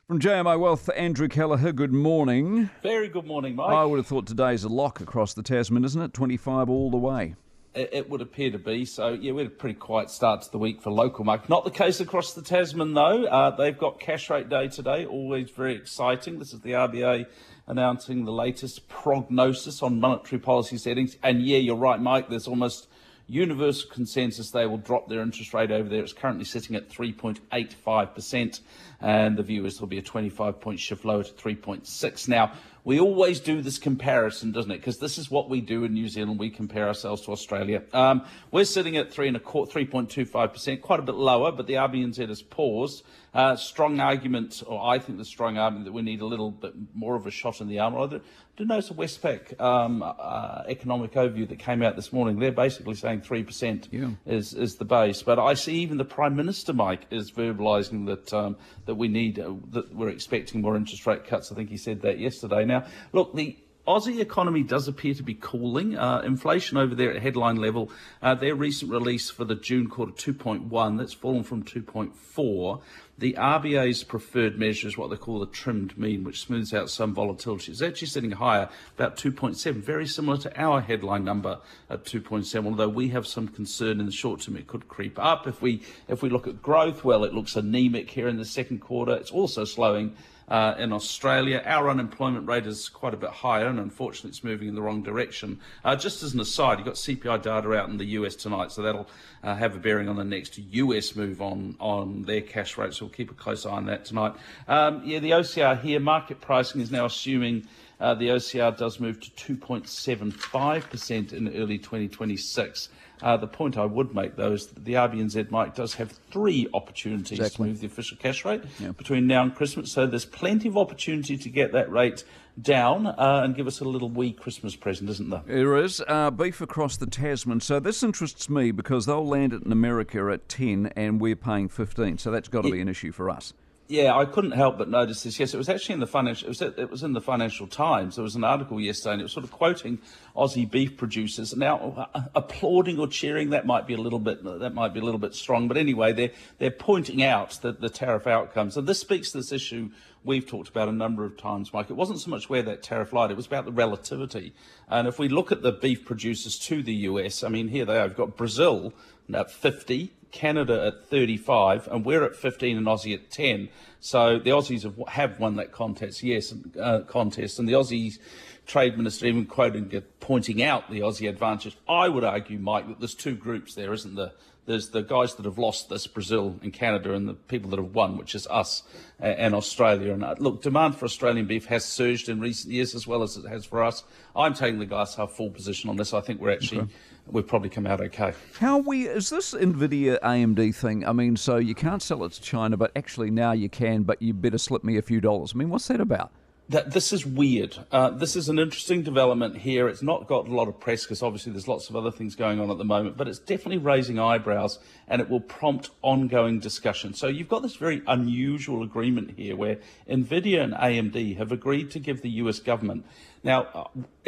From JMO Wealth, Andrew Kelleher, good morning. Very good morning, Mike. I would have thought today's a lock across the Tasman, isn't it? 25 all the way. It would appear to be. So, yeah, we had a pretty quiet start to the week for local market. Not the case across the Tasman, though. They've got cash rate day today, always very exciting. This is the RBA announcing the latest prognosis on monetary policy settings. And, yeah, you're right, Mike, there's almost universal consensus they will drop their interest rate over there. It's currently sitting at 3.85%, and the view is there'll be a 25-point shift lower to 3.6. Now, we always do this comparison, doesn't it? Because this is what we do in New Zealand. We compare ourselves to Australia. We're sitting at 3.25%, quite a bit lower, but the RBNZ has paused. Strong argument, or I think the strong argument that we need a little bit more of a shot in the arm. I did notice a Westpac economic overview that came out this morning. They're basically saying 3% is the base. But I see even the Prime Minister, Mike, is verbalising that we need, that we're expecting more interest rate cuts. I think he said that yesterday. Now, look, the Aussie economy does appear to be cooling. Inflation over there at headline level, their recent release for the June quarter, 2.1, that's fallen from 2.4. The RBA's preferred measure is what they call the trimmed mean, which smooths out some volatility. It's actually sitting higher, about 2.7, very similar to our headline number at 2.7, although we have some concern in the short term it could creep up. If we look at growth, well, it looks anemic here in the second quarter. It's also slowing in Australia. Our unemployment rate is quite a bit higher, and unfortunately it's moving in the wrong direction. Just as an aside, you've got CPI data out in the US tonight, so that'll have a bearing on the next US move on their cash rates. So we'll keep a close eye on that tonight. The OCR here, market pricing is now assuming the OCR does move to 2.75% in early 2026. The point I would make, though, is that the RBNZ, Mike, does have three opportunities to move the official cash rate between now and Christmas. So there's plenty of opportunity to get that rate down and give us a little wee Christmas present, isn't there? There is. Beef across the Tasman. So this interests me because they'll land it in America at 10 and we're paying 15. So that's got to be an issue for us. Yeah, I couldn't help but notice this. Yes, it was actually in the financial. It was in the Financial Times. There was an article yesterday, and it was sort of quoting Aussie beef producers. Now, applauding or cheering, that might be a little bit strong. But anyway, they're pointing out that the tariff outcomes, and this speaks to this issue we've talked about a number of times, Mike. It wasn't so much where that tariff lied; it was about the relativity. And if we look at the beef producers to the US, I mean, here they are. We've got Brazil at 50. Canada at 35, and we're at 15 and Aussie at 10. So the Aussies have won that contest, and the Aussie Trade Minister even pointing out the Aussie advantage. I would argue, Mike, that there's two groups there, isn't there? There's the guys that have lost this, Brazil and Canada, and the people that have won, which is us and Australia. And look, demand for Australian beef has surged in recent years as well as it has for us. I'm taking the glass half full position on this. I think we've probably come out okay. Is this NVIDIA AMD thing? I mean, so you can't sell it to China, but actually now you can, but you better slip me a few dollars. I mean, what's that about? This is weird. This is an interesting development here. It's not got a lot of press because obviously there's lots of other things going on at the moment, but it's definitely raising eyebrows and it will prompt ongoing discussion. So you've got this very unusual agreement here where NVIDIA and AMD have agreed to give the US government. Now,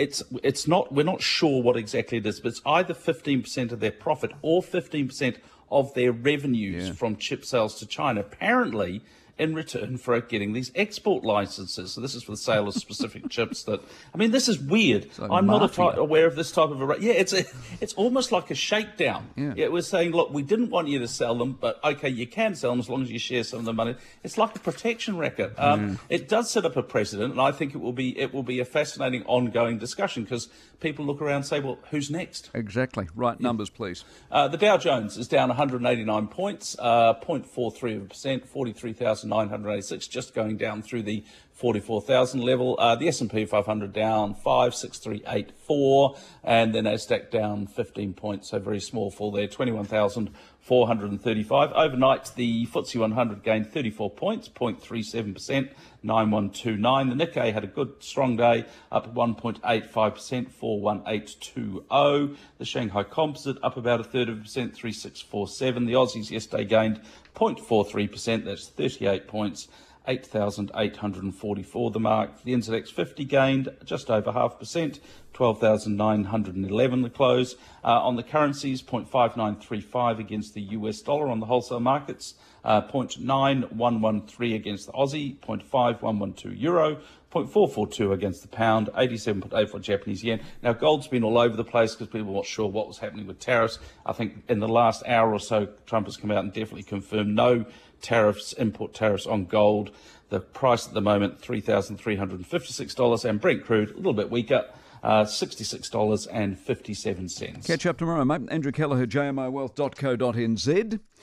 we're not sure what exactly it is, but it's either 15% of their profit or 15% of their revenues from chip sales to China. Apparently, in return for getting these export licenses. So this is for the sale of specific chips this is weird. I'm not aware of this type of it's almost like a shakedown. Yeah, we're saying, look, we didn't want you to sell them, but okay, you can sell them as long as you share some of the money. It's like a protection racket. It does set up a precedent, and I think it will be a fascinating ongoing discussion because people look around and say, well, who's next? Exactly. Right, numbers, please. The Dow Jones is down 189 points, 0.43%, 43,986, just going down through the 44,000 level. The S&P 500 down 56384, and the Nasdaq down 15 points, so very small fall there, 21,435. Overnight, the FTSE 100 gained 34 points, 0.37%, 9129. The Nikkei had a good, strong day, up 1.85%, 41820. The Shanghai Composite up about 1/3%, 3647. The Aussies yesterday gained 0.43%, that's 38 points, 8,844 the mark. The NZX 50 gained just over 0.5%, 12,911 the close. On the currencies, 0.5935 against the US dollar on the wholesale markets, 0.9113 against the Aussie, 0.5112 euro, 0.442 against the pound, 87.84 Japanese yen. Now, gold's been all over the place because people weren't sure what was happening with tariffs. I think in the last hour or so, Trump has come out and definitely confirmed no tariffs, import tariffs on gold. The price at the moment, $3,356, and Brent crude, a little bit weaker, $66.57. Catch up tomorrow, mate. Andrew Kelleher, jmiwealth.co.nz.